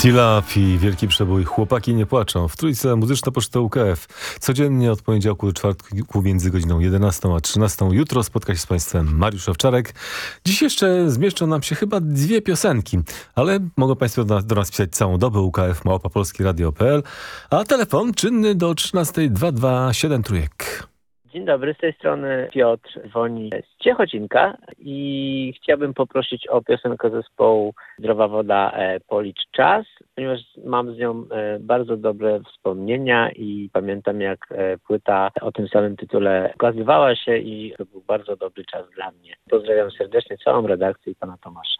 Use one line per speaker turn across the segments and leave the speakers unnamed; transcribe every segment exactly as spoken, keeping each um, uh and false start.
T-Love i Wielki Przebój Chłopaki nie płaczą. W Trójce Muzyczna Poczta U K F. Codziennie od poniedziałku do czwartku między godziną jedenastą a trzynastą. Jutro spotka się z Państwem Mariusz Owczarek. Dziś jeszcze zmieszczą nam się chyba dwie piosenki, ale mogą Państwo do nas, do nas pisać całą dobę. U K F małpa polski radio kropka p l, a telefon czynny do trzynastej dwa dwa siedem trójek.
Dzień dobry, z tej strony Piotr dzwoni z Ciechocinka i chciałbym poprosić o piosenkę zespołu Zdrowa Woda e, Policz Czas, ponieważ mam z nią e, bardzo dobre wspomnienia i pamiętam, jak e, płyta o tym samym tytule ukazywała się i to był bardzo dobry czas dla mnie. Pozdrawiam serdecznie całą redakcję i pana Tomasza.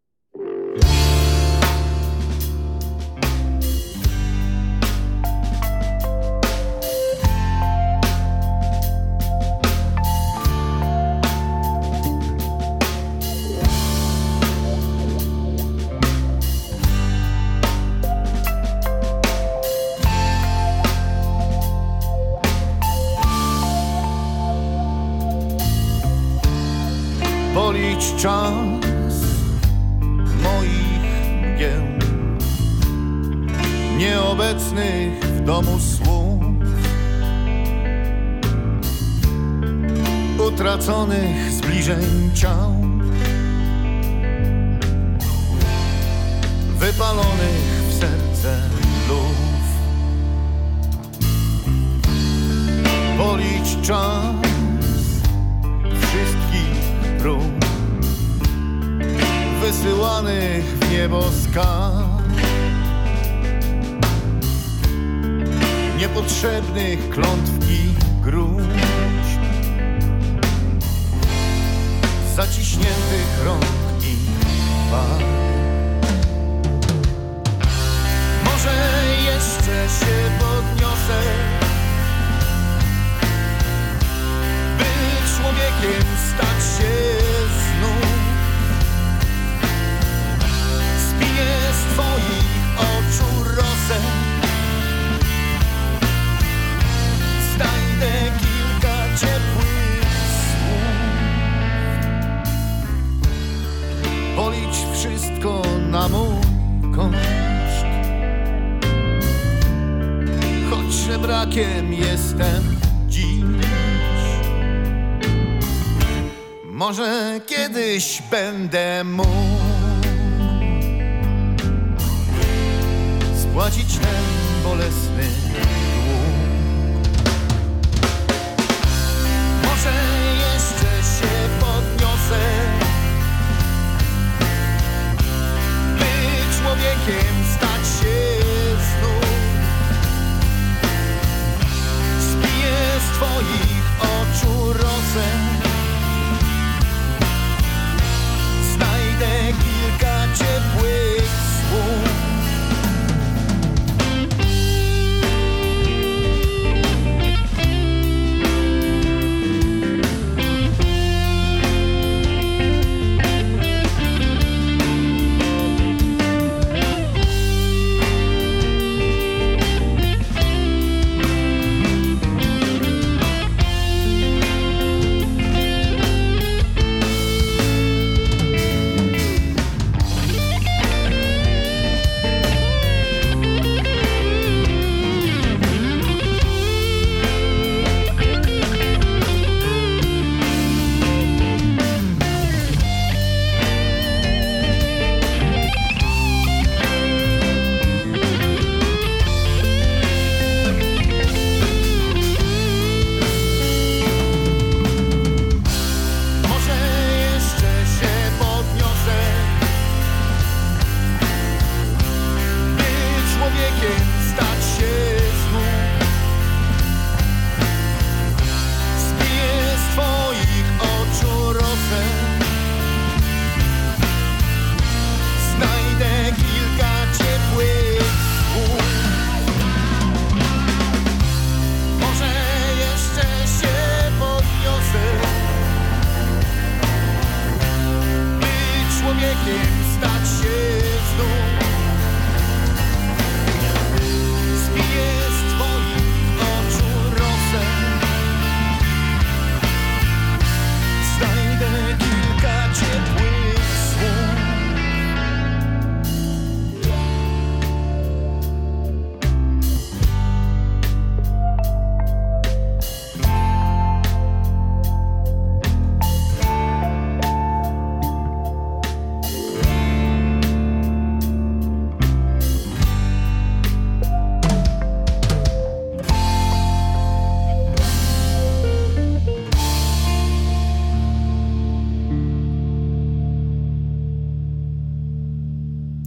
Policz czas moich mgieł, nieobecnych w domu słów, utraconych zbliżeń ciał, wypalonych w serce luf. Policz czas wszystkich prób wysyłanych w niebo skarg, niepotrzebnych klątw i gruźb, zaciśniętych rąk i warg. Może jeszcze się podniosę, by człowiekiem stać się znów. Spiję z twoich oczu rosę, znajdę kilka ciepłych słów. Policz wszystko na mój koszt, choć żebrakiem jestem dziś. Może kiedyś będę mógł spłacić ten bolesny dług. Może jeszcze się podniosę, by człowiekiem stać się znów. Spiję z twoich oczu rosę, znajdę kilka ciepłych słów.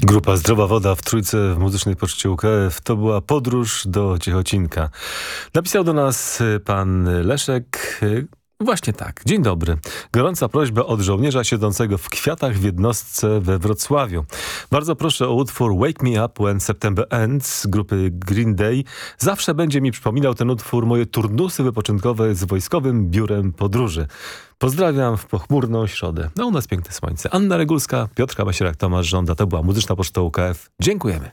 Grupa Zdrowa Woda w Trójce w Muzycznej Poczcie U K F to była podróż do Ciechocinka. Napisał do nas pan Leszek. Właśnie tak. Dzień dobry. Gorąca prośba od żołnierza siedzącego w kwiatach w jednostce we Wrocławiu. Bardzo proszę o utwór Wake Me Up When September Ends grupy Green Day. Zawsze będzie mi przypominał ten utwór moje turnusy wypoczynkowe z Wojskowym Biurem Podróży. Pozdrawiam w pochmurną środę. No u nas piękne słońce. Anna Regulska, Piotr Masierak, Tomasz Żąda. To była Muzyczna Poczta U K F. Dziękujemy.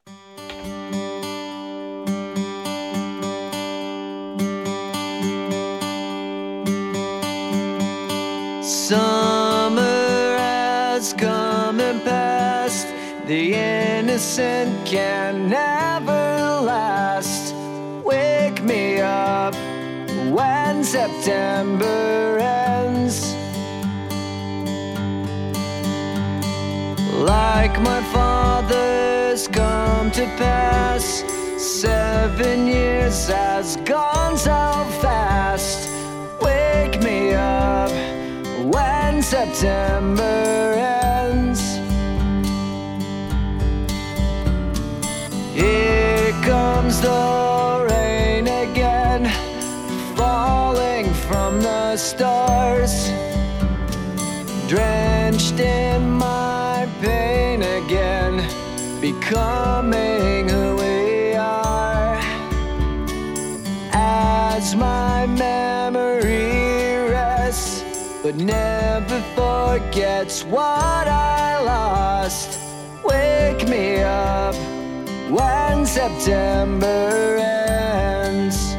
Summer has come and passed. The innocent can never last. Wake me up when September ends. Like my father's come to pass. Seven years has gone so fast. Wake me up when September ends. Here comes the rain again, falling from the stars, drenched in my pain again, becoming who we are. As my memory rests, but never forgets what I lost. Wake me up when September ends.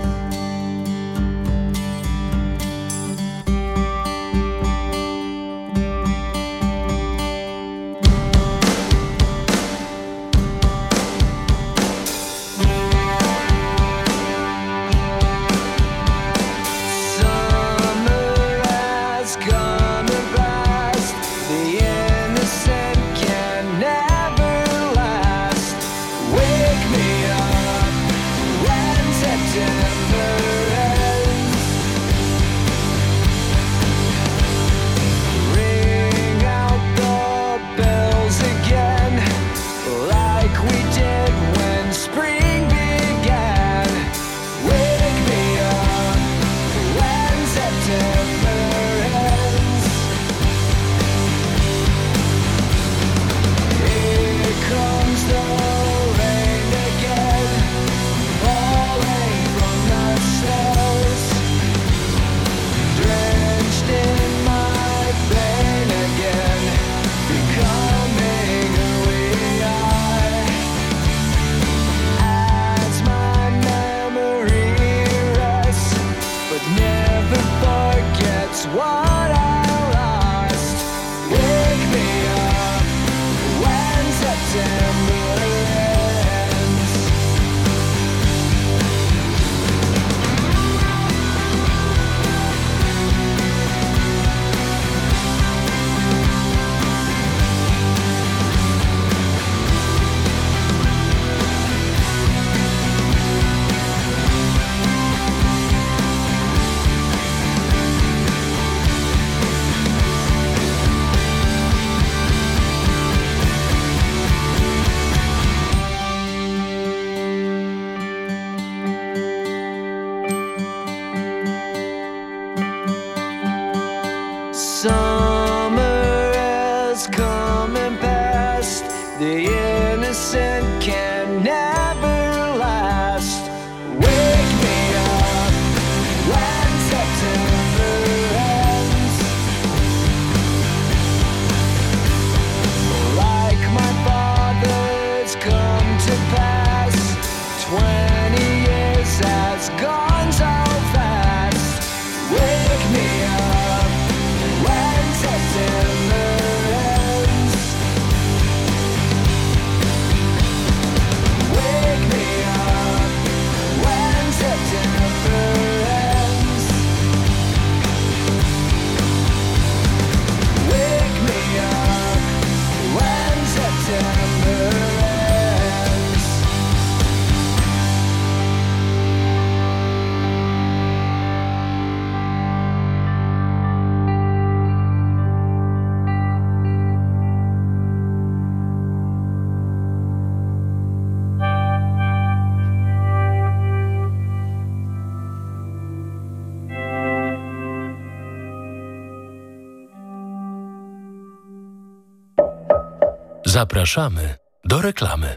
Zapraszamy do reklamy.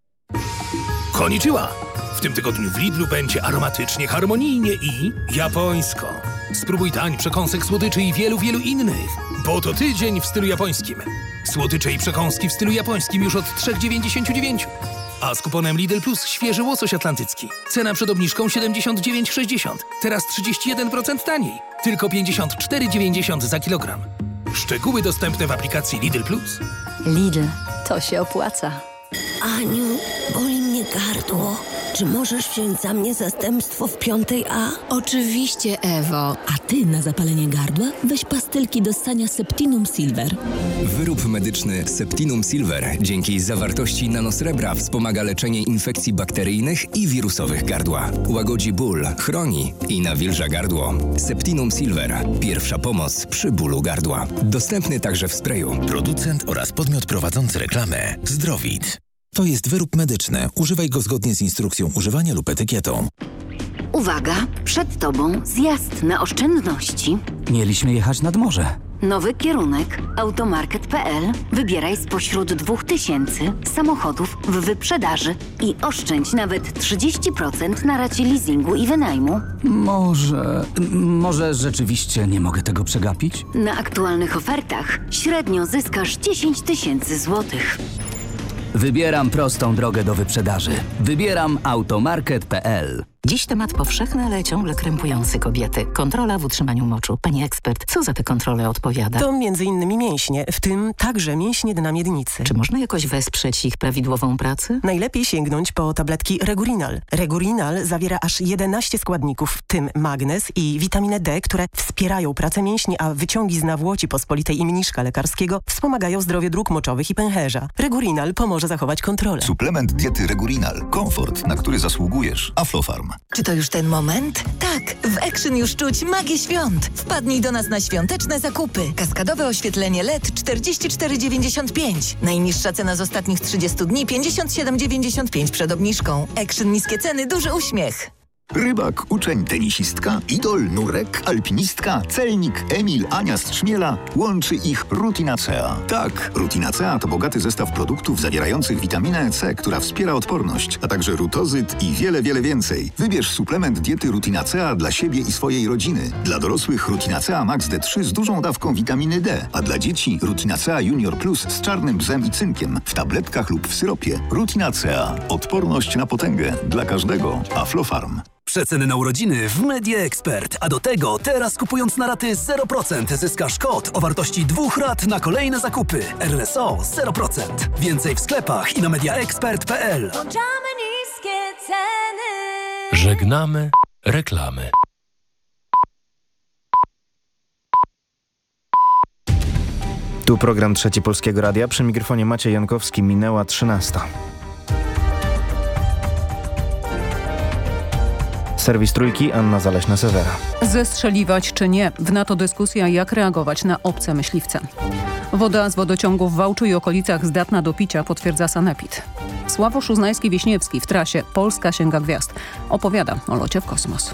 Konnichiwa! W tym tygodniu w Lidlu będzie aromatycznie, harmonijnie i japońsko. Spróbuj tań, przekąsek, słodyczy i wielu, wielu innych. Bo to tydzień w stylu japońskim. Słodycze i przekąski w stylu japońskim już od trzy dziewięćdziesiąt dziewięć. A z kuponem Lidl Plus świeży łosoś atlantycki. Cena przed obniżką siedemdziesiąt dziewięć sześćdziesiąt. Teraz trzydzieści jeden procent taniej. Tylko pięćdziesiąt cztery dziewięćdziesiąt za kilogram. Szczegóły dostępne w aplikacji Lidl Plus.
Lidl, to się opłaca.
Aniu, boli mnie gardło. Czy możesz wziąć za mnie zastępstwo w piątej A?
Oczywiście, Ewo.
A ty na zapalenie gardła weź pastylki do ssania Septinum Silver.
Wyrób medyczny Septinum Silver dzięki zawartości nanosrebra wspomaga leczenie infekcji bakteryjnych i wirusowych gardła. Łagodzi ból, chroni i nawilża gardło. Septinum Silver. Pierwsza pomoc przy bólu gardła. Dostępny także w sprayu.
Producent oraz podmiot prowadzący reklamę Zdrowit. To jest wyrób medyczny. Używaj go zgodnie z instrukcją używania lub etykietą.
Uwaga, przed tobą zjazd na oszczędności.
Mieliśmy jechać nad morze.
Nowy kierunek automarket kropka p l. Wybieraj spośród dwóch tysięcy samochodów w wyprzedaży i oszczędź nawet trzydzieści procent na racie leasingu i wynajmu.
Może... może rzeczywiście nie mogę tego przegapić?
Na aktualnych ofertach średnio zyskasz dziesięć tysięcy złotych.
Wybieram prostą drogę do wyprzedaży. Wybieram automarket kropka p l.
Dziś temat powszechny, ale ciągle krępujący kobiety. Kontrola w utrzymaniu moczu. Pani ekspert, co za te kontrole odpowiada?
To między innymi mięśnie, w tym także mięśnie dna miednicy.
Czy można jakoś wesprzeć ich prawidłową pracę?
Najlepiej sięgnąć po tabletki Regurinal. Regurinal zawiera aż jedenaście składników, w tym magnez i witaminę D, które wspierają pracę mięśni, a wyciągi z nawłoci pospolitej i mniszka lekarskiego wspomagają zdrowie dróg moczowych i pęcherza. Regurinal pomoże zachować kontrolę.
Suplement diety Regurinal. Komfort, na który zasługujesz. Aflofarm.
Czy to już ten moment? Tak, w Action już czuć magię świąt. Wpadnij do nas na świąteczne zakupy. Kaskadowe oświetlenie L E D czterdzieści cztery dziewięćdziesiąt pięć. Najniższa cena z ostatnich trzydziestu dni pięćdziesiąt siedem dziewięćdziesiąt pięć przed obniżką. Action niskie ceny, duży uśmiech.
Rybak, uczeń, tenisistka, idol, nurek, alpinistka, celnik, Emil, Ania z Trzmiela. Łączy ich Rutinacea. Tak, Rutinacea to bogaty zestaw produktów zawierających witaminę C, która wspiera odporność, a także rutozyt i wiele, wiele więcej. Wybierz suplement diety Rutinacea dla siebie i swojej rodziny. Dla dorosłych Rutinacea Max D trzy z dużą dawką witaminy D, a dla dzieci Rutinacea Junior Plus z czarnym bzem i cynkiem w tabletkach lub w syropie. Rutinacea. Odporność na potęgę. Dla każdego. Aflofarm.
Przeceny na urodziny w Media Expert. A do tego teraz kupując na raty zero procent zyskasz kod o wartości dwóch rat na kolejne zakupy. R S O zero procent. Więcej w sklepach i na media expert kropka p l.
Włączamy niskie ceny.
Żegnamy reklamy.
Tu program Trzeci Polskiego Radia. Przy mikrofonie Maciej Jankowski. Minęła trzynasta. Serwis Trójki, Anna Zaleśna-Sewera.
Zestrzeliwać czy nie? W NATO dyskusja, jak reagować na obce myśliwce. Woda z wodociągów w Wałczu i okolicach zdatna do picia, potwierdza Sanepid. Sławosz Uznajski-Wiśniewski w trasie Polska sięga gwiazd. Opowiada o locie w kosmos.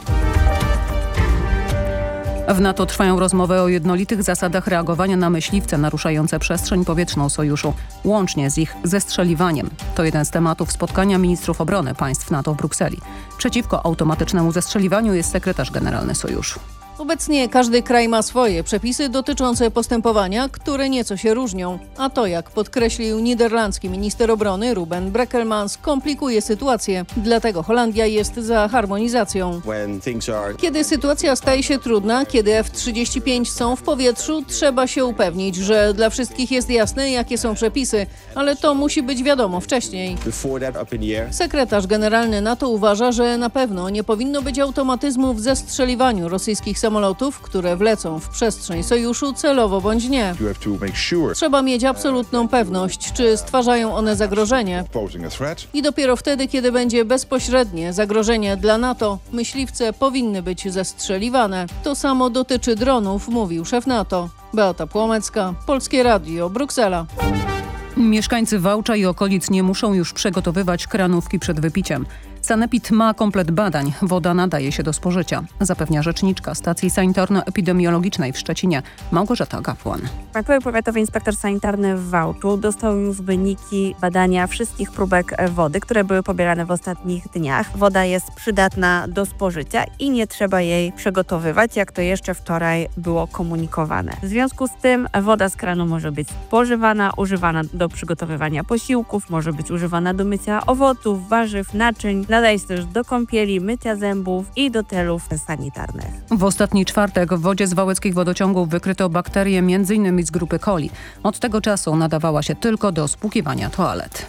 W NATO trwają rozmowy o jednolitych zasadach reagowania na myśliwce naruszające przestrzeń powietrzną sojuszu, łącznie z ich zestrzeliwaniem. To jeden z tematów spotkania ministrów obrony państw NATO w Brukseli. Przeciwko automatycznemu zestrzeliwaniu jest sekretarz generalny sojuszu.
Obecnie każdy kraj ma swoje przepisy dotyczące postępowania, które nieco się różnią. A to, jak podkreślił niderlandzki minister obrony Ruben Brekelmans, komplikuje sytuację. Dlatego Holandia jest za harmonizacją. Kiedy sytuacja staje się trudna, kiedy F trzydzieści pięć są w powietrzu, trzeba się upewnić, że dla wszystkich jest jasne, jakie są przepisy, ale to musi być wiadomo wcześniej. Sekretarz generalny NATO uważa, że na pewno nie powinno być automatyzmu w zestrzeliwaniu rosyjskich samolotów, które wlecą w przestrzeń sojuszu celowo bądź nie. Trzeba mieć absolutną pewność, czy stwarzają one zagrożenie. I dopiero wtedy, kiedy będzie bezpośrednie zagrożenie dla NATO, myśliwce powinny być zestrzeliwane. To samo dotyczy dronów, mówił szef NATO. Beata Płomecka, Polskie Radio, Bruksela.
Mieszkańcy Wałcza i okolic nie muszą już przygotowywać kranówki przed wypiciem. Sanepid ma komplet badań. Woda nadaje się do spożycia, zapewnia rzeczniczka stacji sanitarno-epidemiologicznej w Szczecinie Małgorzata Gapłan.
Państwowy Powiatowy Inspektor Sanitarny w Wałczu dostał już wyniki badania wszystkich próbek wody, które były pobierane w ostatnich dniach. Woda jest przydatna do spożycia i nie trzeba jej przygotowywać, jak to jeszcze wczoraj było komunikowane. W związku z tym woda z kranu może być spożywana, używana do przygotowywania posiłków, może być używana do mycia owoców, warzyw, naczyń. Nadaje się też do kąpieli, mycia zębów i do celów sanitarnych.
W ostatni czwartek w wodzie z wałeckich wodociągów wykryto bakterie między innymi z grupy coli. Od tego czasu nadawała się tylko do spłukiwania toalet.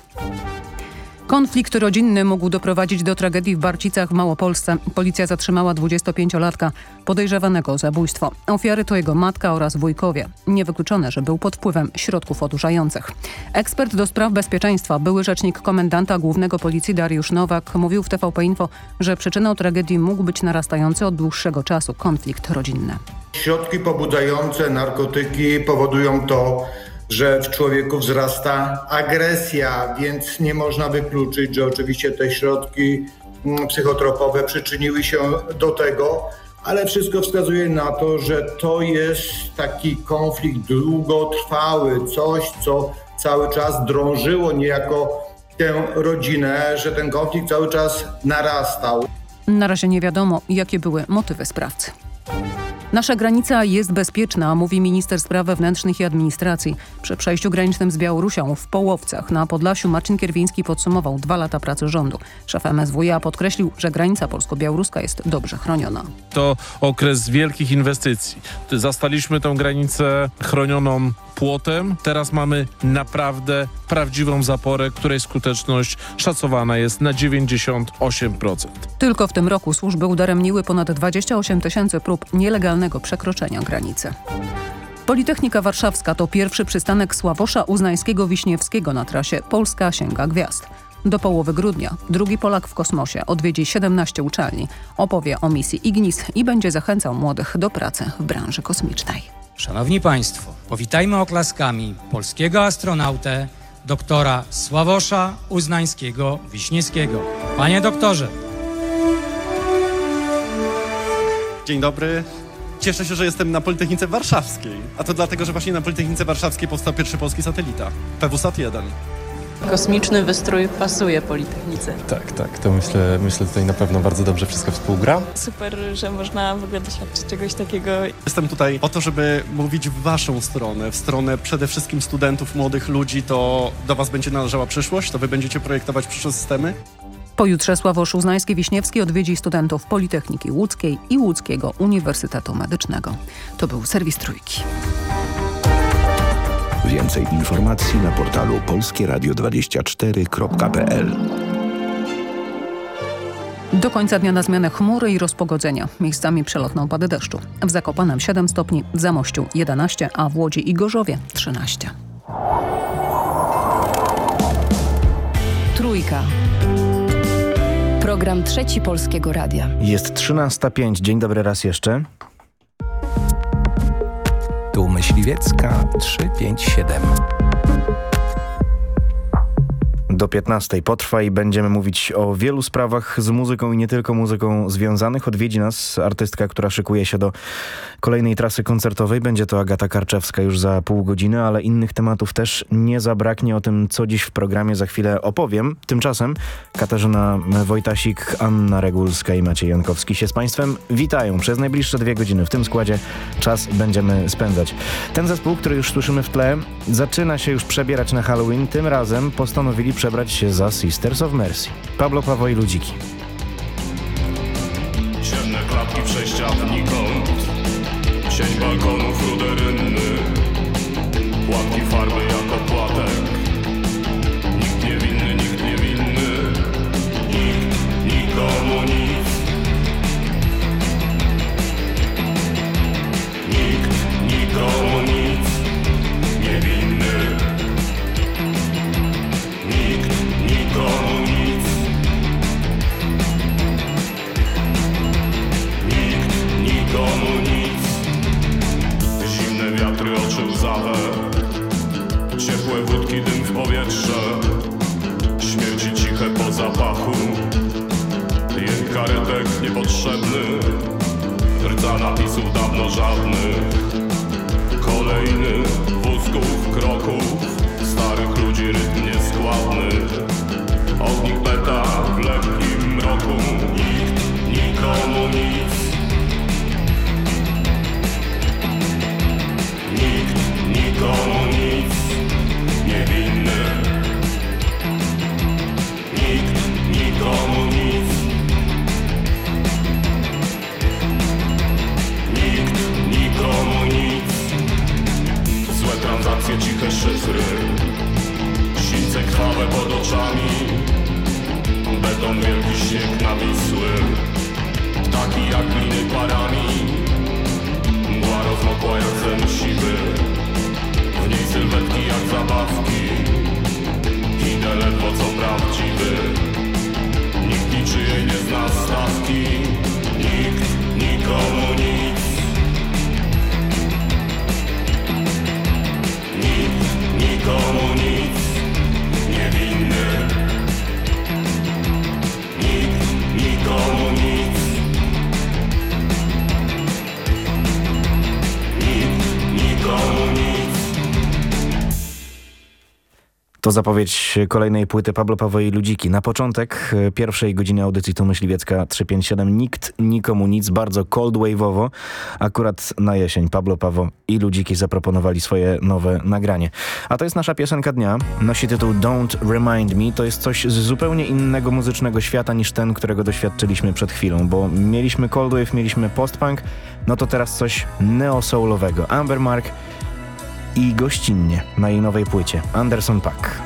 Konflikt rodzinny mógł doprowadzić do tragedii w Barcicach w Małopolsce. Policja zatrzymała dwudziestopięciolatka podejrzawanego o zabójstwo. Ofiary to jego matka oraz wujkowie. Niewykluczone, że był pod wpływem środków odurzających. Ekspert do spraw bezpieczeństwa, były rzecznik komendanta głównego policji Dariusz Nowak mówił w T V P Info, że przyczyną tragedii mógł być narastający od dłuższego czasu konflikt rodzinny.
Środki pobudzające, narkotyki powodują to, że w człowieku wzrasta agresja, więc nie można wykluczyć, że oczywiście te środki psychotropowe przyczyniły się do tego, ale wszystko wskazuje na to, że to jest taki konflikt długotrwały, coś, co cały czas drążyło niejako tę rodzinę, że ten konflikt cały czas narastał.
Na razie nie wiadomo, jakie były motywy sprawcy. Nasza granica jest bezpieczna, mówi minister spraw wewnętrznych i administracji. Przy przejściu granicznym z Białorusią w Połowcach na Podlasiu Marcin Kierwiński podsumował dwa lata pracy rządu. Szef M S W iA podkreślił, że granica polsko-białoruska jest dobrze chroniona.
To okres wielkich inwestycji. Zastaliśmy tę granicę chronioną płotem. Teraz mamy naprawdę prawdziwą zaporę, której skuteczność szacowana jest na dziewięćdziesiąt osiem procent.
Tylko w tym roku służby udaremniły ponad dwadzieścia osiem tysięcy prób nielegalnego przekroczenia granicy. Politechnika Warszawska to pierwszy przystanek Sławosza Uznańskiego-Wiśniewskiego na trasie Polska sięga gwiazd. Do połowy grudnia drugi Polak w kosmosie odwiedzi siedemnaście uczelni, opowie o misji Ignis i będzie zachęcał młodych do pracy w branży kosmicznej.
Szanowni Państwo, powitajmy oklaskami polskiego astronautę, doktora Sławosza Uznańskiego-Wiśniewskiego. Panie doktorze.
Dzień dobry. Cieszę się, że jestem na Politechnice Warszawskiej. A to dlatego, że właśnie na Politechnice Warszawskiej powstał pierwszy polski satelita. P W Sat jeden.
Kosmiczny wystrój pasuje Politechnice.
Tak, tak. To myślę, myślę tutaj na pewno bardzo dobrze wszystko współgra.
Super, że można w ogóle doświadczyć czegoś takiego.
Jestem tutaj po to, żeby mówić w waszą stronę, w stronę przede wszystkim studentów, młodych ludzi. To do was będzie należała przyszłość, to wy będziecie projektować przyszłe systemy.
Pojutrze Sławosz Uznański-Wiśniewski odwiedzi studentów Politechniki Łódzkiej i Łódzkiego Uniwersytetu Medycznego. To był serwis Trójki.
Więcej informacji na portalu polskie radio dwadzieścia cztery kropka p l.
Do końca dnia na zmianę chmury i rozpogodzenia. Miejscami przelotne opady deszczu. W Zakopanem siedem stopni, w Zamościu jedenaście, a w Łodzi i Gorzowie trzynaście.
Trójka. Program Trzeci Polskiego Radia.
Jest trzynasta pięć. Dzień dobry raz jeszcze.
Tu Myśliwiecka trzysta pięćdziesiąt siedem.
Do piętnastej potrwa i będziemy mówić o wielu sprawach z muzyką i nie tylko muzyką związanych. Odwiedzi nas artystka, która szykuje się do kolejnej trasy koncertowej. Będzie to Agata Karczewska już za pół godziny, ale innych tematów też nie zabraknie. O tym, co dziś w programie, za chwilę opowiem. Tymczasem Katarzyna Wojtasik, Anna Regulska i Maciej Jankowski się z Państwem witają. Przez najbliższe dwie godziny w tym składzie czas będziemy spędzać. Ten zespół, który już słyszymy w tle, zaczyna się już przebierać na Halloween. Tym razem postanowili przebrać się za Sisters of Mercy. Pablo Paweł i Ludziki.
Ciemne klatki przejścia znikąd, sieć balkonów rude rynny, płatki farby jako płatek. Nikt niewinny, nikt niewinny, nikt nikomu nic. Nikt nikomu nic, niewinny. Nikt nikomu nic. Nikt nikomu nic. Zimne wiatry, oczy łzawe, ciepłe wódki, dym w powietrze, śmierci ciche po zapachu. karetek niepotrzebny, rdza napisów dawno żadnych, kolejny wózków, kroków, starych ludzi rytm nieskładny, ognik beta w lekkim mroku, nikt nikomu nic, nikt nikomu nic, niewinny, nikt nikomu nic, nikt nikomu nic, złe transakcje, ciche szyfry, sińce krwawe pod oczami, beton wielki śnieg nawisły, ptaki jak gliny parami, mgła rozmokła jak sen siwy, w niej sylwetki jak zabawki, idę ledwo co prawdziwy, nikt niczyjej nie zna stawki, nikt nikomu nic, nikt nikomu nic, niewinny, nikt nikomu nic, nikt nikomu nic.
To zapowiedź kolejnej płyty Pablo Paweł i Ludziki. Na początek pierwszej godziny audycji to Myśliwiecka trzysta pięćdziesiąt siedem. Nikt nikomu nic, bardzo cold wave'owo. Akurat na jesień Pablo Paweł i Ludziki zaproponowali swoje nowe nagranie. A to jest nasza piosenka dnia. Nosi tytuł Don't Remind Me. To jest coś z zupełnie innego muzycznego świata niż ten, którego doświadczyliśmy przed chwilą, bo mieliśmy cold wave, mieliśmy post-punk, no to teraz coś neo-soulowego. Amber Mark i Gościnnie na jej nowej płycie Anderson Paak.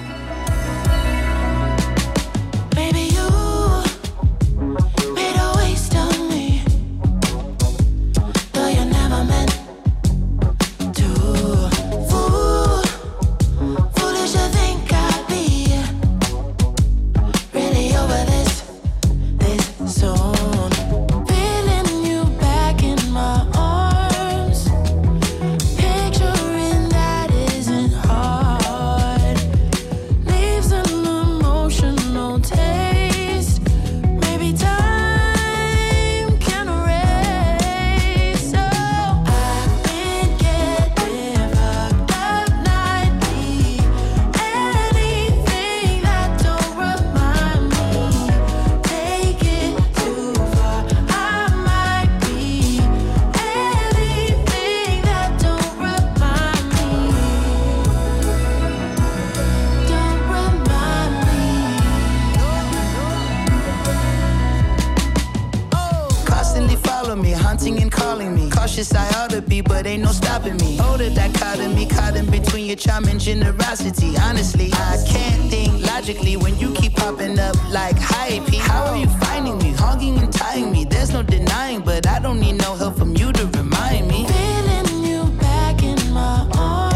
Generosity, honestly, I can't think logically when you keep popping up like hype. How are you finding me, hogging and tying me? There's no denying, but I don't need no help from you to remind me. Feeling you back in my arms.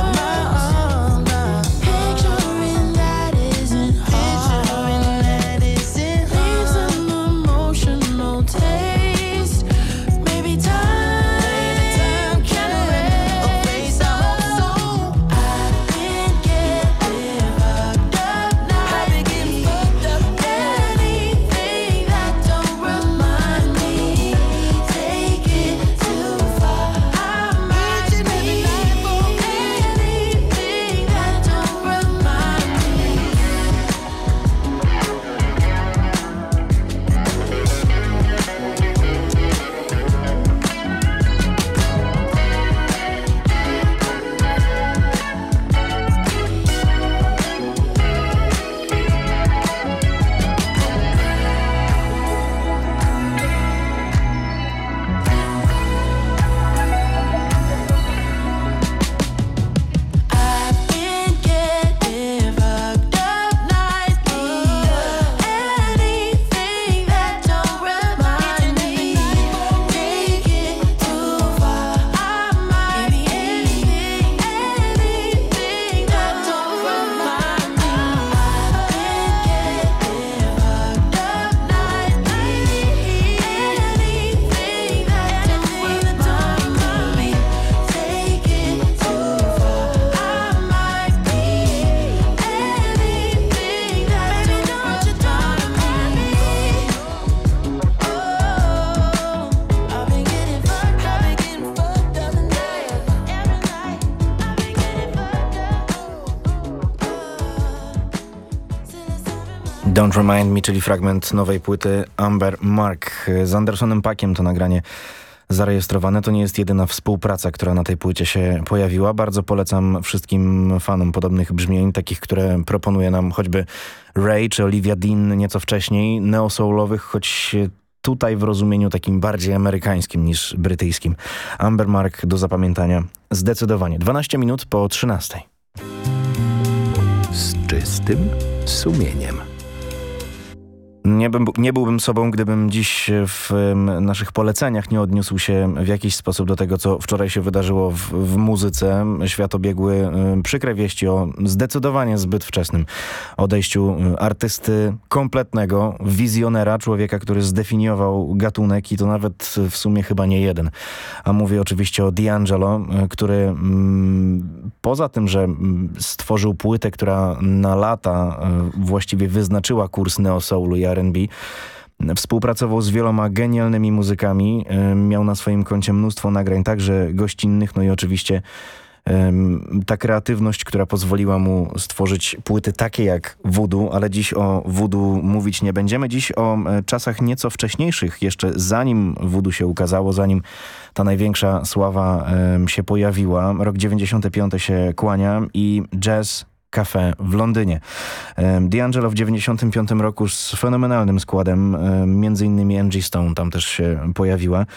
Picturing that isn't hard. Picturing that isn't hard. Leaves an emotional taste. Maybe time can erase our soul. I've been getting fucked up now. I've been getting fucked up. Anything that don't remind me, take it too far. I
Don't Remind Me, czyli fragment nowej płyty Amber Mark. Z Andersonem Paakiem to nagranie zarejestrowane. To nie jest jedyna współpraca, która na tej płycie się pojawiła. Bardzo polecam wszystkim fanom podobnych brzmień, takich, które proponuje nam choćby Ray czy Olivia Dean nieco wcześniej, neo-soulowych, choć tutaj w rozumieniu takim bardziej amerykańskim niż brytyjskim. Amber Mark do zapamiętania zdecydowanie. dwanaście minut po trzynastej.
Z czystym sumieniem.
Nie, bym, nie byłbym sobą, gdybym dziś w naszych poleceniach nie odniósł się w jakiś sposób do tego, co wczoraj się wydarzyło w, w muzyce. Świat obiegły przykre wieści o zdecydowanie zbyt wczesnym odejściu artysty kompletnego, wizjonera, człowieka, który zdefiniował gatunek i to nawet w sumie chyba nie jeden. A mówię oczywiście o D'Angelo, który mm, poza tym, że stworzył płytę, która na lata właściwie wyznaczyła kurs neo-soulu i R and B, współpracował z wieloma genialnymi muzykami, miał na swoim koncie mnóstwo nagrań, także gościnnych, no i oczywiście ta kreatywność, która pozwoliła mu stworzyć płyty takie jak Voodoo, ale dziś o Voodoo mówić nie będziemy. Dziś o czasach nieco wcześniejszych, jeszcze zanim Voodoo się ukazało, zanim ta największa sława się pojawiła. Rok dziewięćdziesiąty piąty się kłania i jazz Café w Londynie. D'Angelo w dziewięćdziesiątym piątym roku z fenomenalnym składem, między innymi Angie Stone tam też się pojawiła,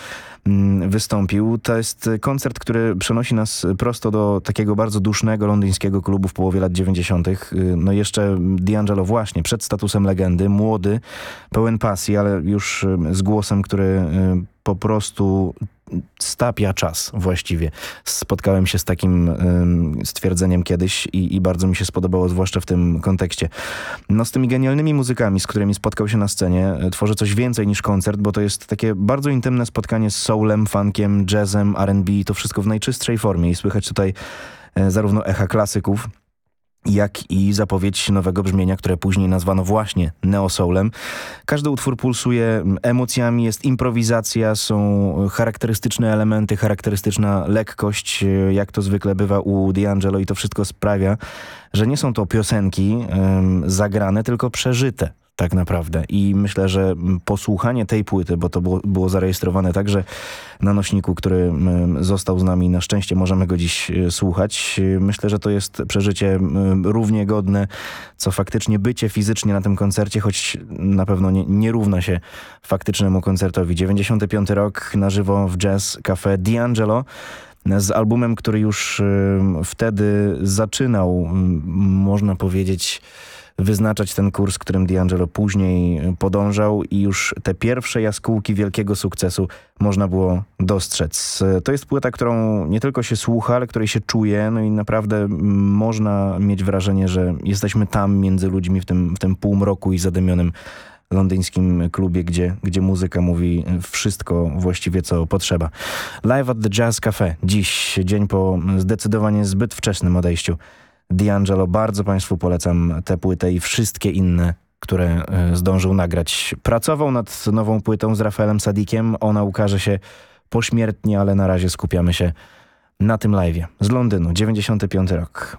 wystąpił. To jest koncert, który przenosi nas prosto do takiego bardzo dusznego londyńskiego klubu w połowie lat dziewięćdziesiątych. No jeszcze D'Angelo właśnie przed statusem legendy, młody, pełen pasji, ale już z głosem, który po prostu stapia czas właściwie. Spotkałem się z takim ym, stwierdzeniem kiedyś i, i bardzo mi się spodobało, zwłaszcza w tym kontekście. No z tymi genialnymi muzykami, z którymi spotkał się na scenie, tworzy coś więcej niż koncert, bo to jest takie bardzo intymne spotkanie z soulem, funkiem, jazzem, R and B, to wszystko w najczystszej formie i słychać tutaj e, zarówno echa klasyków, jak i zapowiedź nowego brzmienia, które później nazwano właśnie neo-soulem. Każdy utwór pulsuje emocjami, jest improwizacja, są charakterystyczne elementy, charakterystyczna lekkość, jak to zwykle bywa u D'Angelo i to wszystko sprawia, że nie są to piosenki um, zagrane, tylko przeżyte. Tak naprawdę. I myślę, że posłuchanie tej płyty, bo to było, było zarejestrowane także na nośniku, który został z nami, na szczęście możemy go dziś słuchać. Myślę, że to jest przeżycie równie godne, co faktycznie bycie fizycznie na tym koncercie, choć na pewno nie, nie równa się faktycznemu koncertowi. dziewięćdziesiąty piąty rok, na żywo w Jazz Café D'Angelo, z albumem, który już wtedy zaczynał, można powiedzieć, wyznaczać ten kurs, którym D'Angelo później podążał i już te pierwsze jaskółki wielkiego sukcesu można było dostrzec. To jest płyta, którą nie tylko się słucha, ale której się czuje, no i naprawdę można mieć wrażenie, że jesteśmy tam między ludźmi w tym, w tym półmroku i zadymionym londyńskim klubie, gdzie, gdzie muzyka mówi wszystko właściwie, co potrzeba. Live at the Jazz Café. Dziś, dzień po zdecydowanie zbyt wczesnym odejściu D'Angelo. Bardzo Państwu polecam tę płytę i wszystkie inne, które zdążył nagrać. Pracował nad nową płytą z Rafaelem Sadikiem. Ona ukaże się pośmiertnie, ale na razie skupiamy się na tym live'ie. Z Londynu, dziewięćdziesiąty piąty rok.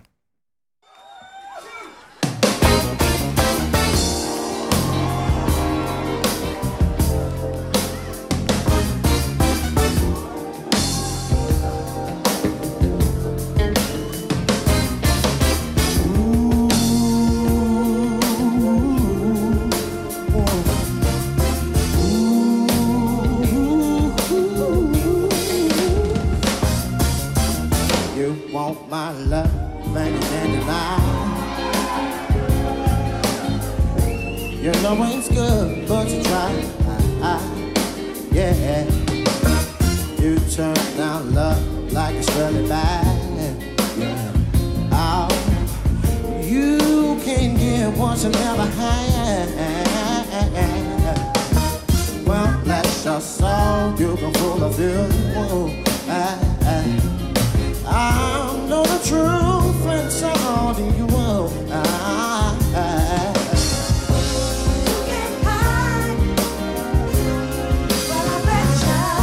My love, and you can't deny. You know it's good, but you try. I, I, yeah, you turn down love like it's really bad. Yeah, oh, you can get what you never had. Well, bless your soul, you can fool a few. I, I, I know the truth and so do you. I, I, you can't hide, but I bet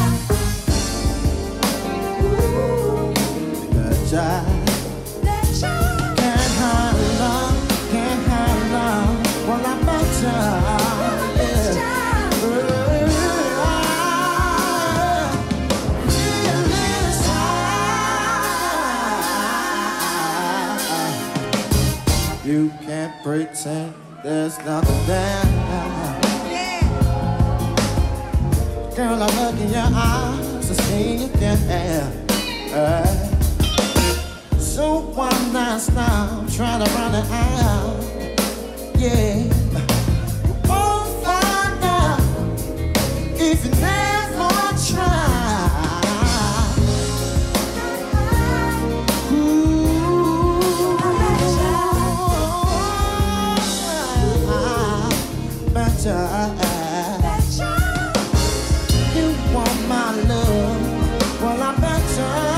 you. Ooh, that child, that child can't hide love, can't hide love. Well, I bet you. You can't pretend there's nothing there. Girl, I look in your eyes, I see you there. Uh, so one night now, I'm trying to run it out. Yeah, you won't find out if you never try. Ooh, better. You want my love? Well, I better.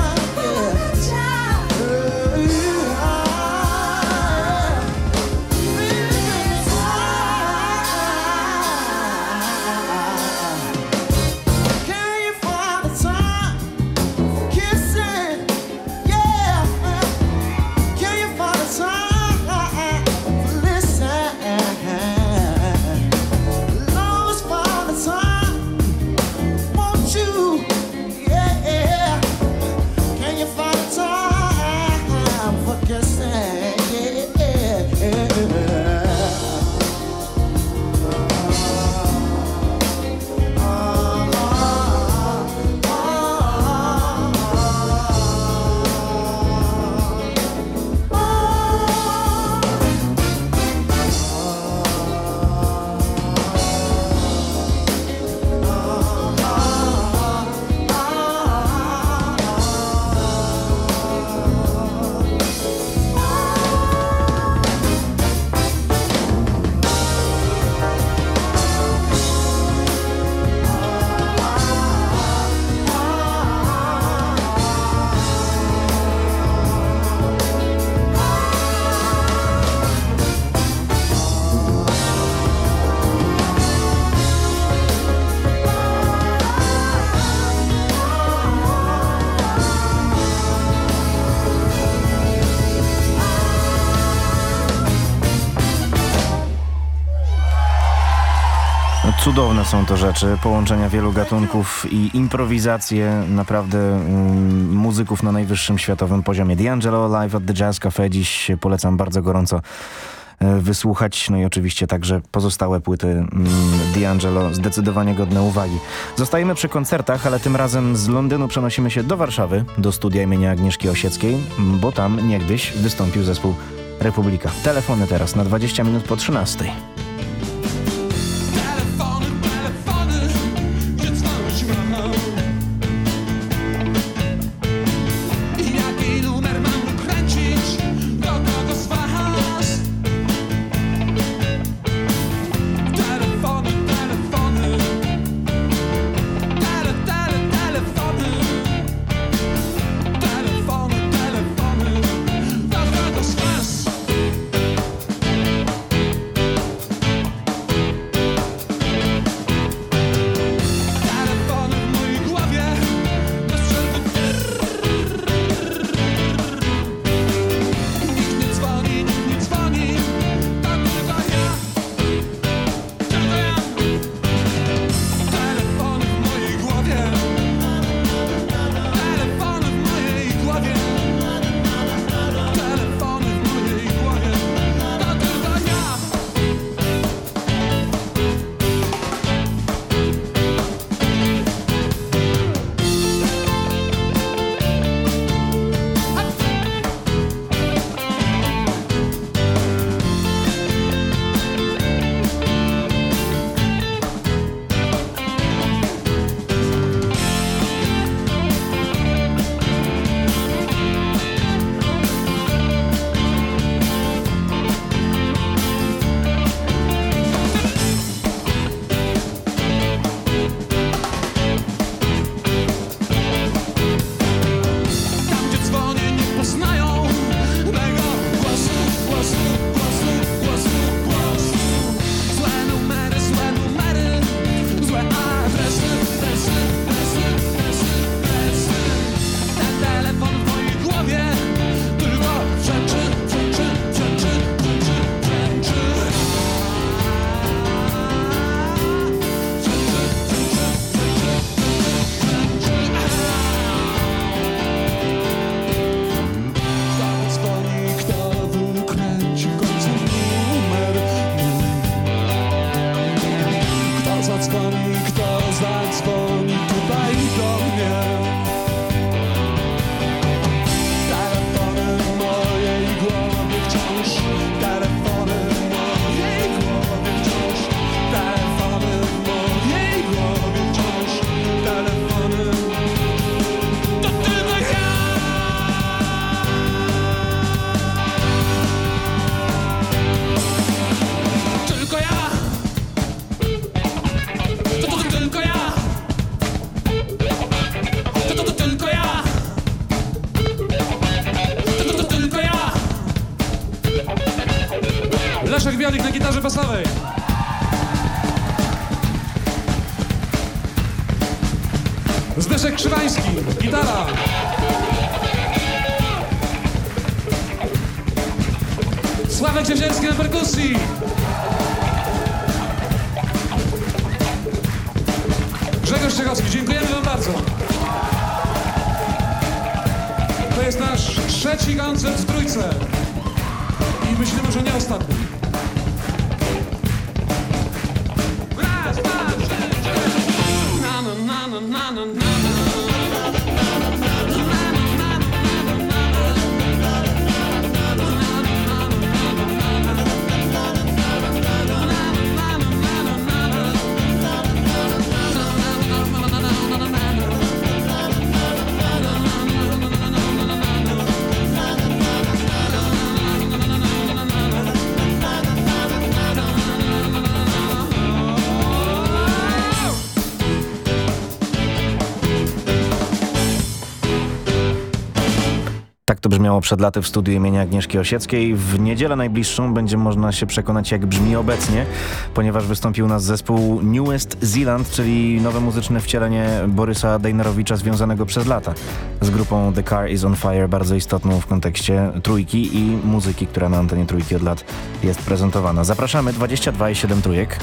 Cudowne są to rzeczy, połączenia wielu gatunków i improwizacje naprawdę um, muzyków na najwyższym światowym poziomie. D'Angelo live at the Jazz Cafe dziś polecam bardzo gorąco e, wysłuchać. No i oczywiście także pozostałe płyty um, D'Angelo zdecydowanie godne uwagi. Zostajemy przy koncertach, ale tym razem z Londynu przenosimy się do Warszawy, do studia imienia Agnieszki Osieckiej, bo tam niegdyś wystąpił zespół Republika. Telefony teraz na dwadzieścia minut po trzynastej.
Telefony, telefony, Leszek Bialik na gitarze basowej. Zbyszek Krzywański, gitara. Sławek Ciesielski na perkusji. Grzegorz Czechowski, dziękujemy wam bardzo. To jest nasz trzeci koncert w Trójce. I myślimy, że nie ostatni. Raz, dwa, trzy, cztery. Na, na, na, na, na, na.
Tak to brzmiało przed laty w studiu imienia Agnieszki Osieckiej. W niedzielę najbliższą będzie można się przekonać, jak brzmi obecnie, ponieważ wystąpił u nas zespół New West Zealand, czyli nowe muzyczne wcielenie Borysa Dejnerowicza związanego przez lata z grupą The Car Is On Fire, bardzo istotną w kontekście Trójki i muzyki, która na antenie Trójki od lat jest prezentowana. Zapraszamy, dwadzieścia dwa i siedem Trójek.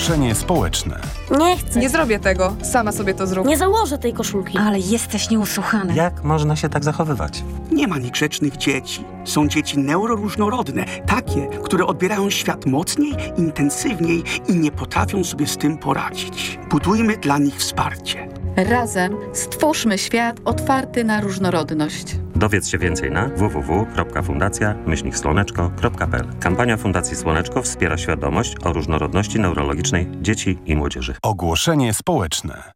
Ogłoszenie społeczne.
Nie chcę. Nie zrobię tego. Sama sobie to zrób.
Nie założę tej koszulki.
Ale jesteś nieusłuchany.
Jak można się tak zachowywać?
Nie ma niegrzecznych dzieci. Są dzieci neuroróżnorodne. Takie, które odbierają świat mocniej, intensywniej i nie potrafią sobie z tym poradzić. Budujmy dla nich wsparcie.
Razem stwórzmy świat otwarty na różnorodność.
Dowiedz się więcej na w w w kropka fundacja myślnik słoneczko kropka p l. Kampania Fundacji Słoneczko wspiera świadomość o różnorodności neurologicznej dzieci i młodzieży. Ogłoszenie społeczne.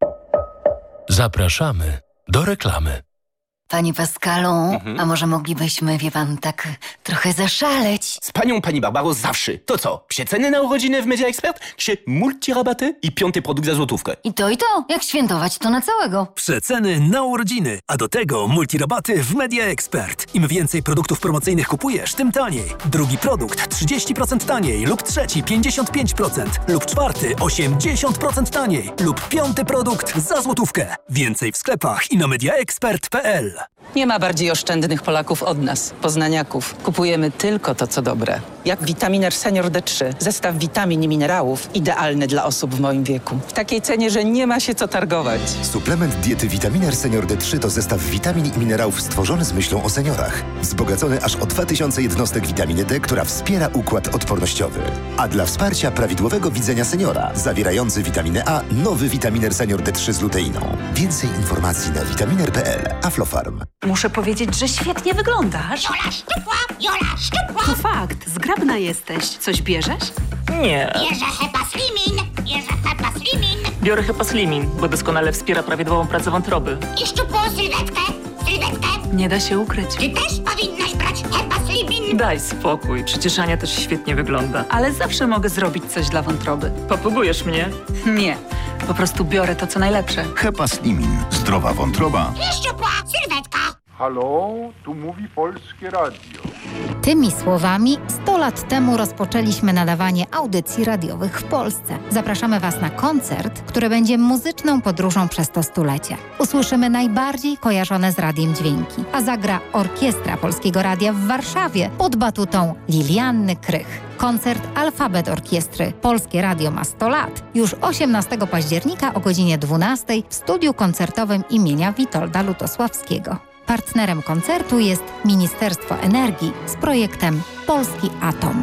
Zapraszamy do reklamy.
Panie Pascalu, mhm. a może moglibyśmy, wie pan, tak trochę zaszaleć?
Z panią pani Barbaro zawsze. To co? Psie ceny na urodziny w Media Expert? Ksie multirabaty i piąty produkt za złotówkę.
I to i to. Jak świętować, to na całego.
Przeceny na urodziny, a do tego multirabaty w Media Expert. Im więcej produktów promocyjnych kupujesz, tym taniej. Drugi produkt trzydzieści procent taniej lub trzeci pięćdziesiąt pięć procent lub czwarty osiemdziesiąt procent taniej lub piąty produkt za złotówkę. Więcej w sklepach i na mediaexpert kropka p l.
Nie ma bardziej oszczędnych Polaków od nas, poznaniaków. Kupujemy tylko to, co dobre. Jak Vitaminer Senior D trzy. Zestaw witamin i minerałów idealny dla osób w moim wieku. W takiej cenie, że nie ma się co targować.
Suplement diety Vitaminer Senior D trzy to zestaw witamin i minerałów stworzony z myślą o seniorach. Wzbogacony aż o dwa tysiące jednostek witaminy D, która wspiera układ odpornościowy. A dla wsparcia prawidłowego widzenia seniora, zawierający witaminę A, nowy Vitaminer Senior D trzy z luteiną. Więcej informacji na vitaminer kropka p l. Aflofarm.
Muszę powiedzieć, że świetnie wyglądasz.
Jola szczupła, Jola szczupła.
To fakt, zgrabna jesteś. Coś bierzesz?
Nie. Bierze Hepa Slimin, bierze Hepa Slimin.
Biorę Hepa Slimin, bo doskonale wspiera prawidłową pracę wątroby.
I szczupłą sylwetkę, sylwetkę.
Nie da się ukryć.
Ty też powinnaś brać Hepa Slimin.
Daj spokój, przecież Ania też świetnie wygląda.
Ale zawsze mogę zrobić coś dla wątroby.
Popugujesz mnie?
Nie, po prostu biorę to, co najlepsze.
Hepa Slimin. Zdrowa wątroba.
I szczupła sylwetka.
Halo, tu mówi Polskie Radio.
Tymi słowami sto lat temu rozpoczęliśmy nadawanie audycji radiowych w Polsce. Zapraszamy Was na koncert, który będzie muzyczną podróżą przez to stulecie. Usłyszymy najbardziej kojarzone z radiem dźwięki, a zagra Orkiestra Polskiego Radia w Warszawie pod batutą Lilianny Krych. Koncert Alfabet Orkiestry Polskie Radio ma sto lat. Już osiemnastego października o godzinie dwunastej w studiu koncertowym imienia Witolda Lutosławskiego. Partnerem koncertu jest Ministerstwo Energii z projektem Polski Atom.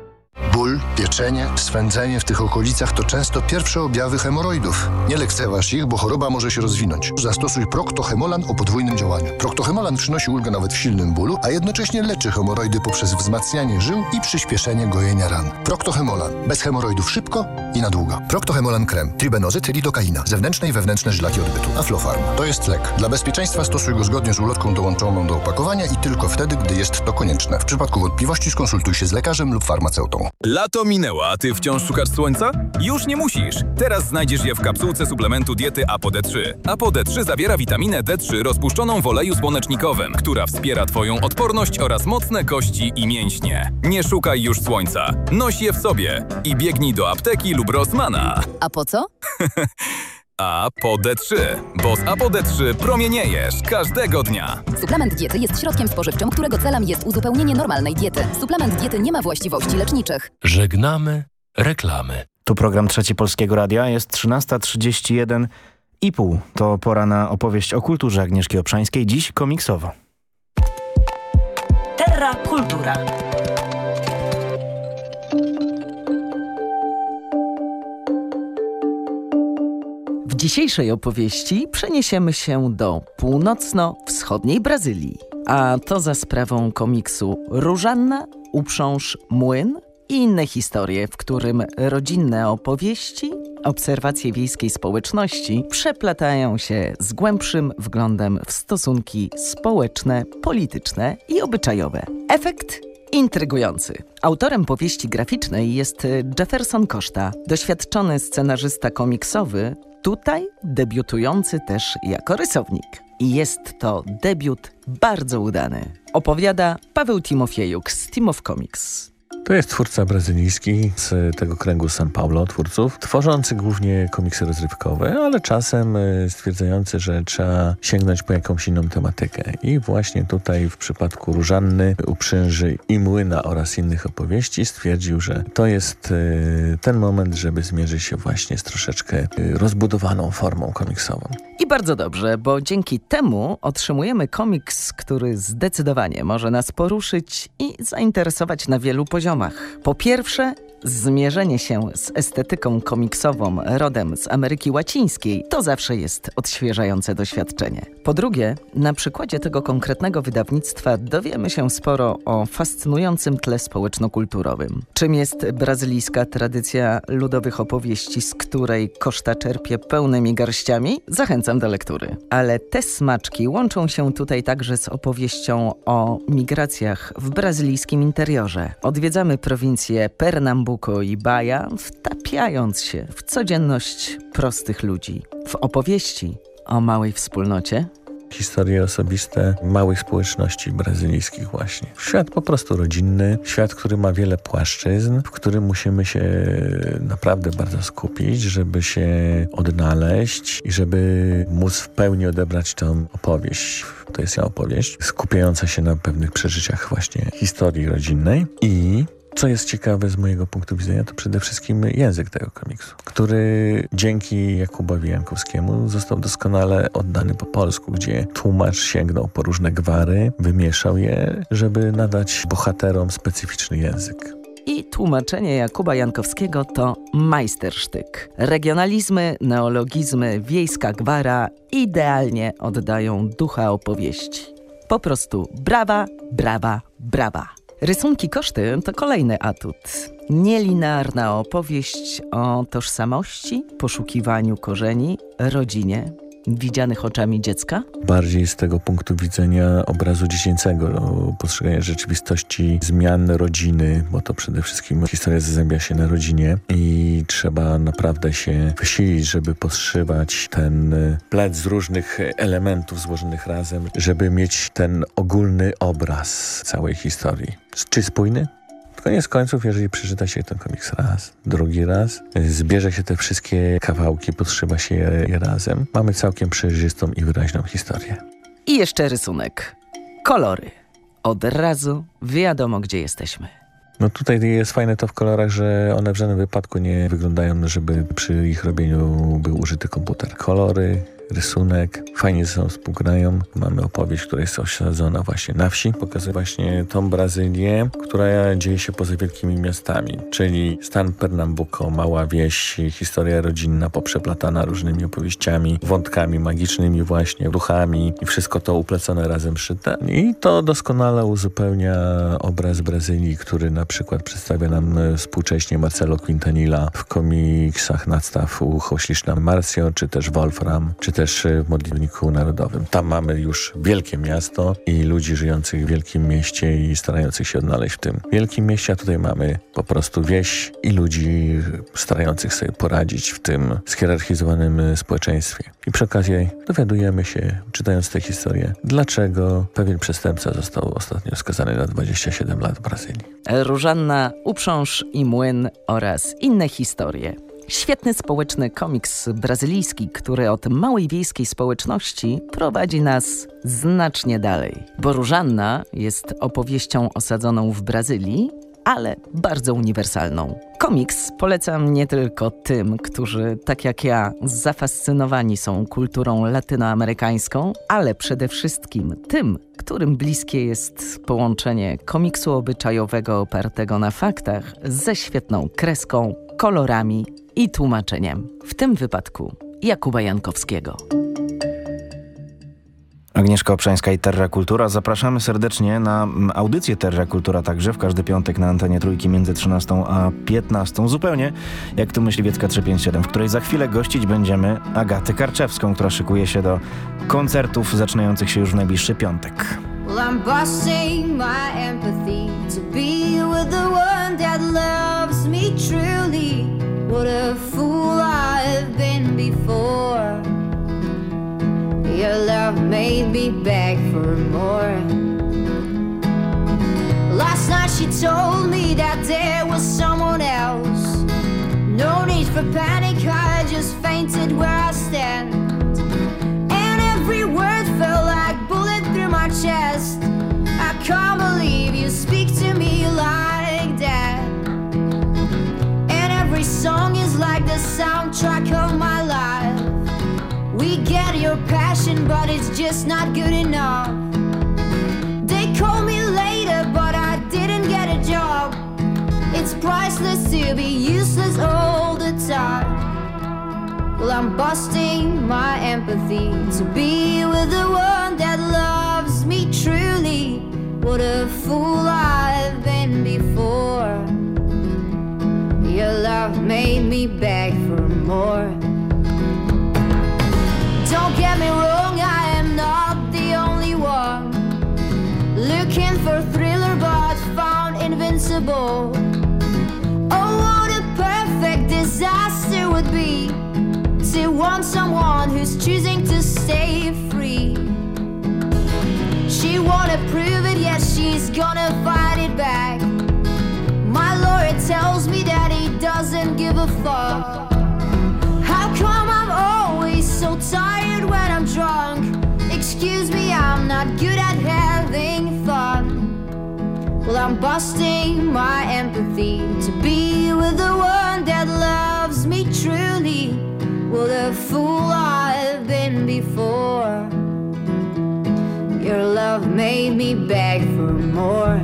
Ból, pieczenie, swędzenie w tych okolicach to często pierwsze objawy hemoroidów. Nie lekceważ ich, bo choroba może się rozwinąć. Zastosuj Proctohemolan o podwójnym działaniu. Proctohemolan przynosi ulgę nawet w silnym bólu, a jednocześnie leczy hemoroidy poprzez wzmacnianie żył i przyspieszenie gojenia ran. Proctohemolan. Bez hemoroidów szybko i na długo. Proctohemolan krem. Tribenozyt, lidokaina. Zewnętrzne i wewnętrzne żylaki odbytu. Aflofarm. To jest lek. Dla bezpieczeństwa stosuj go zgodnie z ulotką dołączoną do opakowania i tylko wtedy, gdy jest to konieczne. W przypadku wątpliwości skonsultuj się z lekarzem lub farmaceutą.
Lato minęło, a ty wciąż szukasz słońca? Już nie musisz. Teraz znajdziesz je w kapsułce suplementu diety Apo D trzy. Apo D trzy zawiera witaminę D trzy rozpuszczoną w oleju słonecznikowym, która wspiera twoją odporność oraz mocne kości i mięśnie. Nie szukaj już słońca. Noś je w sobie i biegnij do apteki lub Rossmana.
A po co?
A po D trzy, bo z Apo D trzy promieniejesz każdego dnia.
Suplement diety jest środkiem spożywczym, którego celem jest uzupełnienie normalnej diety. Suplement diety nie ma właściwości leczniczych.
Żegnamy reklamy.
Tu program Trzeci Polskiego Radia. Jest trzynasta trzydzieści jeden i pół. To pora na opowieść o kulturze Agnieszki Obszańskiej. Dziś komiksowo.
Terra Kultura.
W dzisiejszej opowieści przeniesiemy się do północno-wschodniej Brazylii, a to za sprawą komiksu Różanna, Uprząż, Młyn i inne historie, w którym rodzinne opowieści, obserwacje wiejskiej społeczności przeplatają się z głębszym wglądem w stosunki społeczne, polityczne i obyczajowe. Efekt intrygujący. Autorem powieści graficznej jest Jefferson Costa, doświadczony scenarzysta komiksowy, tutaj debiutujący też jako rysownik. I jest to debiut bardzo udany. Opowiada Paweł Timofiejuk z Team of Comics.
To jest twórca brazylijski z tego kręgu São Paulo twórców, tworzący głównie komiksy rozrywkowe, ale czasem stwierdzający, że trzeba sięgnąć po jakąś inną tematykę. I właśnie tutaj w przypadku Różanny, Uprzęży i Młyna oraz innych opowieści stwierdził, że to jest ten moment, żeby zmierzyć się właśnie z troszeczkę rozbudowaną formą komiksową.
I bardzo dobrze, bo dzięki temu otrzymujemy komiks, który zdecydowanie może nas poruszyć i zainteresować na wielu poziomach. Po pierwsze, zmierzenie się z estetyką komiksową rodem z Ameryki Łacińskiej to zawsze jest odświeżające doświadczenie. Po drugie, na przykładzie tego konkretnego wydawnictwa dowiemy się sporo o fascynującym tle społeczno-kulturowym. Czym jest brazylijska tradycja ludowych opowieści, z której Koszta czerpie pełnymi garściami? Zachęcam do lektury. Ale te smaczki łączą się tutaj także z opowieścią o migracjach w brazylijskim interiorze. Odwiedzamy prowincję Pernambuco i Bahia, wtapiając się w codzienność prostych ludzi. W opowieści o małej wspólnocie.
Historie osobiste małych społeczności brazylijskich właśnie. Świat po prostu rodzinny, świat, który ma wiele płaszczyzn, w którym musimy się naprawdę bardzo skupić, żeby się odnaleźć i żeby móc w pełni odebrać tą opowieść. To jest opowieść skupiająca się na pewnych przeżyciach właśnie historii rodzinnej i co jest ciekawe z mojego punktu widzenia, to przede wszystkim język tego komiksu, który dzięki Jakubowi Jankowskiemu został doskonale oddany po polsku, gdzie tłumacz sięgnął po różne gwary, wymieszał je, żeby nadać bohaterom specyficzny język.
I tłumaczenie Jakuba Jankowskiego to majstersztyk. Regionalizmy, neologizmy, wiejska gwara idealnie oddają ducha opowieści. Po prostu brawa, brawa, brawa. Rysunki Koszty to kolejny atut. Nielinearna opowieść o tożsamości, poszukiwaniu korzeni, rodzinie, widzianych oczami dziecka?
Bardziej z tego punktu widzenia obrazu dziecięcego, no, postrzegania rzeczywistości, zmian rodziny, bo to przede wszystkim historia zazębia się na rodzinie i trzeba naprawdę się wysilić, żeby poszywać ten plet z różnych elementów złożonych razem, żeby mieć ten ogólny obraz całej historii. Czy spójny? Koniec końców, jeżeli przeczyta się ten komiks raz, drugi raz, zbierze się te wszystkie kawałki, podszywa się je, je razem, mamy całkiem przejrzystą i wyraźną historię.
I jeszcze rysunek. Kolory. Od razu wiadomo, gdzie jesteśmy.
No tutaj jest fajne to w kolorach, że one w żadnym wypadku nie wyglądają, żeby przy ich robieniu był użyty komputer. Kolory, rysunek, fajnie ze sobą współgrają. Mamy opowieść, która jest osadzona właśnie na wsi. Pokazuje właśnie tą Brazylię, która dzieje się poza wielkimi miastami, czyli stan Pernambuco, mała wieś, historia rodzinna poprzeplatana różnymi opowieściami, wątkami magicznymi właśnie, duchami i wszystko to uplecone razem szyte. I to doskonale uzupełnia obraz Brazylii, który na przykład przedstawia nam współcześnie Marcelo Quintanilla w komiksach Nadstaw u Hośliszna Marcio, czy też Wolfram, czy też w Modlitwowniku Narodowym. Tam mamy już wielkie miasto i ludzi żyjących w wielkim mieście i starających się odnaleźć w tym wielkim mieście, a tutaj mamy po prostu wieś i ludzi starających sobie poradzić w tym schierarchizowanym społeczeństwie. I przy okazji dowiadujemy się, czytając tę historię, dlaczego pewien przestępca został ostatnio skazany na dwadzieścia siedem lat w Brazylii.
Różanna, Uprząż i Młyn oraz inne historie. Świetny społeczny komiks brazylijski, który od małej wiejskiej społeczności prowadzi nas znacznie dalej. Bo Różanna jest opowieścią osadzoną w Brazylii, ale bardzo uniwersalną. Komiks polecam nie tylko tym, którzy, tak jak ja, zafascynowani są kulturą latynoamerykańską, ale przede wszystkim tym, którym bliskie jest połączenie komiksu obyczajowego opartego na faktach ze świetną kreską, kolorami i tłumaczeniem. W tym wypadku Jakuba Jankowskiego.
Agnieszka Obszańska i Terra Kultura. Zapraszamy serdecznie na audycję Terra Kultura także w każdy piątek na antenie Trójki między trzynastą a piętnastą. Zupełnie jak tu Myśliwiecka trzysta pięćdziesiąt siedem, w której za chwilę gościć będziemy Agatę Karczewską, która szykuje się do koncertów zaczynających się już w najbliższy piątek.
Well, I'm busting my empathy to be with the one that loves me truly. What a fool I've been before. Your love made me beg for more. Last night she told me that there was someone else. No need for panic, I just fainted where I stand. And every word felt like bullet through my chest. I can't believe you speak to me like that. And every song is like the soundtrack of my life. We get your passion, but it's just not good enough. They call me later, but I didn't get a job. It's priceless to be useless all the time. Well, I'm busting my empathy to be with the one that loves me truly. What a fool I've been before. Your love made me beg for more. Don't get me wrong, I am not the only one looking for thriller but found invincible. Oh, what a perfect disaster would be to want someone who's choosing to stay free. She wanna prove it, yes, she's gonna fight it back. My lawyer tells me that he doesn't give a fuck. How come I'm always so tired when I'm drunk? Excuse me, I'm not good at having fun. Well, I'm busting my empathy to be with the one that loves me truly. What a fool I've been before. Your love made me beg for more.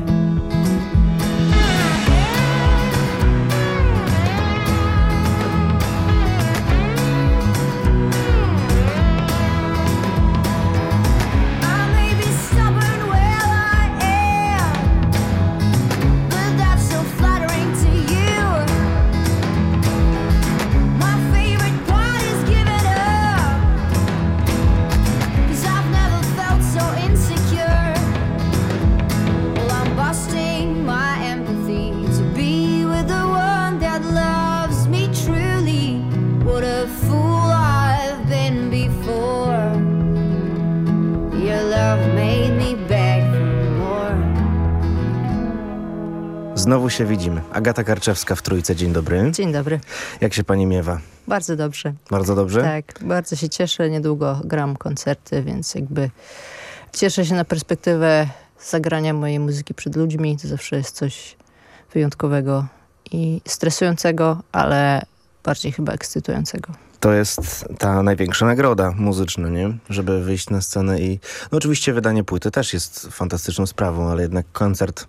Znowu się widzimy. Agata Karczewska w Trójce. Dzień dobry.
Dzień dobry.
Jak się pani miewa?
Bardzo dobrze.
Bardzo dobrze?
Tak, bardzo się cieszę. Niedługo gram koncerty, więc jakby cieszę się na perspektywę zagrania mojej muzyki przed ludźmi. To zawsze jest coś wyjątkowego i stresującego, ale bardziej chyba ekscytującego.
To jest ta największa nagroda muzyczna, nie? Żeby wyjść na scenę i... No oczywiście wydanie płyty też jest fantastyczną sprawą, ale jednak koncert...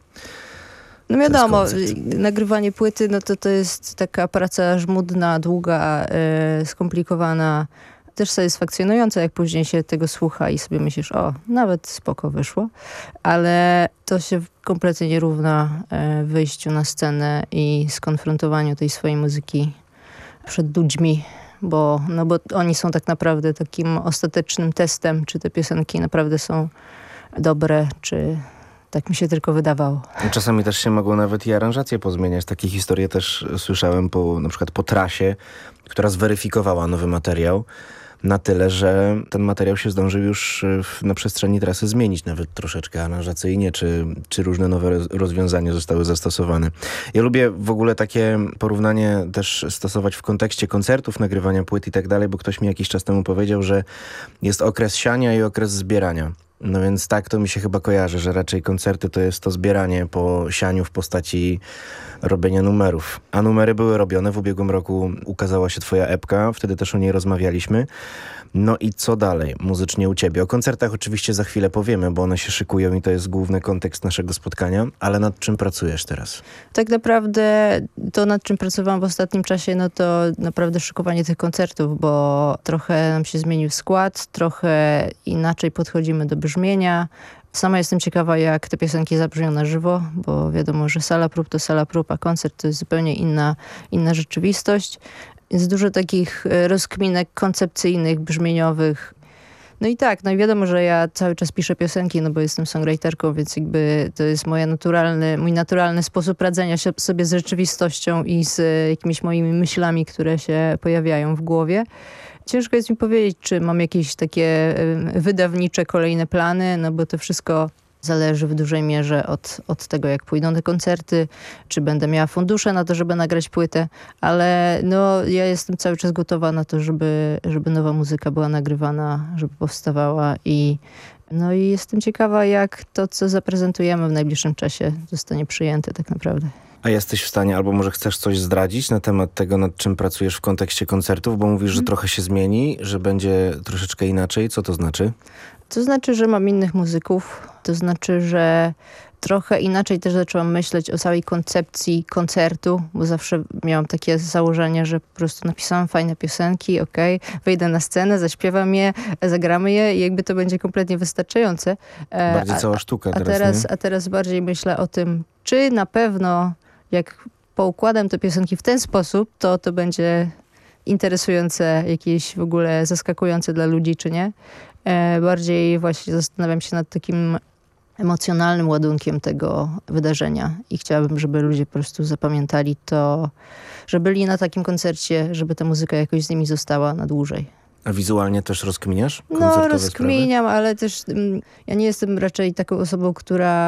No wiadomo, nagrywanie płyty, no to to jest taka praca żmudna, długa, yy, skomplikowana, też satysfakcjonująca, jak później się tego słucha i sobie myślisz, o, nawet spoko wyszło, ale to się kompletnie nie równa yy, wyjściu na scenę i skonfrontowaniu tej swojej muzyki przed ludźmi, bo, no bo oni są tak naprawdę takim ostatecznym testem, czy te piosenki naprawdę są dobre, czy... Tak mi się tylko wydawało.
Czasami też się mogą nawet i aranżacje pozmieniać. Takie historie też słyszałem po, na przykład po Trasie, która zweryfikowała nowy materiał na tyle, że ten materiał się zdążył już w, na przestrzeni trasy zmienić nawet troszeczkę aranżacyjnie, czy, czy różne nowe rozwiązania zostały zastosowane. Ja lubię w ogóle takie porównanie też stosować w kontekście koncertów, nagrywania płyt i tak dalej, bo ktoś mi jakiś czas temu powiedział, że jest okres siania i okres zbierania. No więc tak to mi się chyba kojarzy, że raczej koncerty to jest to zbieranie po sianiu w postaci robienia numerów. A numery były robione. W ubiegłym roku ukazała się twoja epka, wtedy też o niej rozmawialiśmy. No i co dalej muzycznie u ciebie? O koncertach oczywiście za chwilę powiemy, bo one się szykują i to jest główny kontekst naszego spotkania, ale nad czym pracujesz teraz?
Tak naprawdę to, nad czym pracowałam w ostatnim czasie, no to naprawdę szykowanie tych koncertów, bo trochę nam się zmienił skład, trochę inaczej podchodzimy do brzmienia. Sama jestem ciekawa, jak te piosenki zabrzmią na żywo, bo wiadomo, że sala prób to sala prób, a koncert to jest zupełnie inna, inna rzeczywistość. Jest dużo takich rozkminek koncepcyjnych, brzmieniowych. No i tak, no i wiadomo, że ja cały czas piszę piosenki, no bo jestem songwriterką, więc jakby to jest moja naturalny, mój naturalny sposób radzenia się sobie z rzeczywistością i z jakimiś moimi myślami, które się pojawiają w głowie. Ciężko jest mi powiedzieć, czy mam jakieś takie wydawnicze kolejne plany, no bo to wszystko zależy w dużej mierze od, od tego, jak pójdą te koncerty, czy będę miała fundusze na to, żeby nagrać płytę, ale no, ja jestem cały czas gotowa na to, żeby, żeby nowa muzyka była nagrywana, żeby powstawała i no i jestem ciekawa, jak to, co zaprezentujemy w najbliższym czasie, zostanie przyjęte tak naprawdę.
A jesteś w stanie, albo może chcesz coś zdradzić na temat tego, nad czym pracujesz w kontekście koncertów, bo mówisz, że hmm. trochę się zmieni, że będzie troszeczkę inaczej. Co to znaczy?
To znaczy, że mam innych muzyków. To znaczy, że trochę inaczej też zaczęłam myśleć o całej koncepcji koncertu, bo zawsze miałam takie założenie, że po prostu napisałam fajne piosenki, okej, okay, wyjdę na scenę, zaśpiewam je, zagramy je i jakby to będzie kompletnie wystarczające.
Bardziej a, cała sztuka
a
teraz,
teraz,
nie?
A teraz bardziej myślę o tym, czy na pewno jak poukładam te piosenki w ten sposób, to to będzie interesujące, jakieś w ogóle zaskakujące dla ludzi, czy nie. E, bardziej właśnie zastanawiam się nad takim emocjonalnym ładunkiem tego wydarzenia i chciałabym, żeby ludzie po prostu zapamiętali to, że byli na takim koncercie, żeby ta muzyka jakoś z nimi została na dłużej.
A wizualnie też rozkminiasz?
No rozkminiam, sprawy? Ale też mm, ja nie jestem raczej taką osobą, która